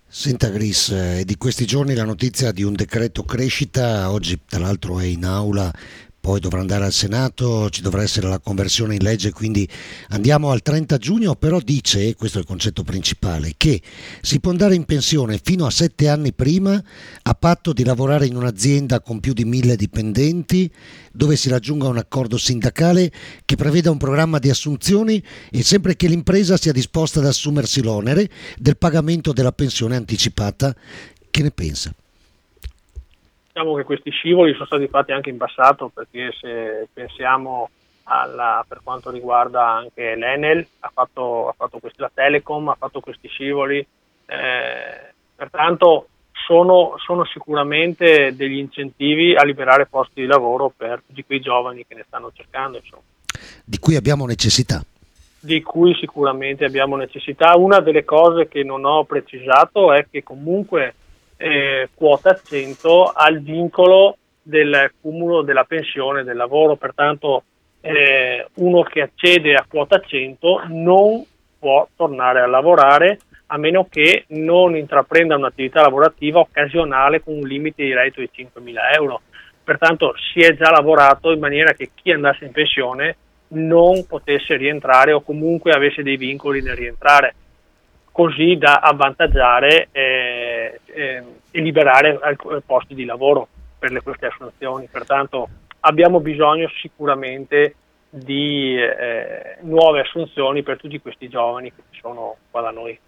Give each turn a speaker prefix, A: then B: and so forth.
A: Senta Gris, è di questi giorni la notizia di un decreto crescita, oggi tra l'altro è in aula, poi dovrà andare al Senato, ci dovrà essere la conversione in legge, quindi andiamo al 30 giugno, però dice, e questo è il concetto principale, che si può andare in pensione fino a 7 anni prima a patto di lavorare in un'azienda con più di 1.000 dipendenti, dove si raggiunga un accordo sindacale che preveda un programma di assunzioni e sempre che l'impresa sia disposta ad assumersi l'onere del pagamento della pensione anticipata. Che ne pensa?
B: Diciamo che questi scivoli sono stati fatti anche in passato, perché se pensiamo per quanto riguarda anche l'Enel, ha fatto la Telecom ha fatto questi scivoli, pertanto sono sicuramente degli incentivi a liberare posti di lavoro per tutti quei giovani che ne stanno cercando, insomma,
A: Di cui abbiamo necessità.
B: di cui sicuramente abbiamo necessità. Una delle cose che non ho precisato è che comunque quota 100 ha il vincolo del cumulo della pensione del lavoro, pertanto uno che accede a quota 100 non può tornare a lavorare a meno che non intraprenda un'attività lavorativa occasionale con un limite di reddito di 5.000 euro. Pertanto si è già lavorato in maniera che chi andasse in pensione non potesse rientrare o comunque avesse dei vincoli nel rientrare, così da avvantaggiare e liberare posti di lavoro per queste assunzioni. Pertanto abbiamo bisogno sicuramente di nuove assunzioni per tutti questi giovani che ci sono qua da noi.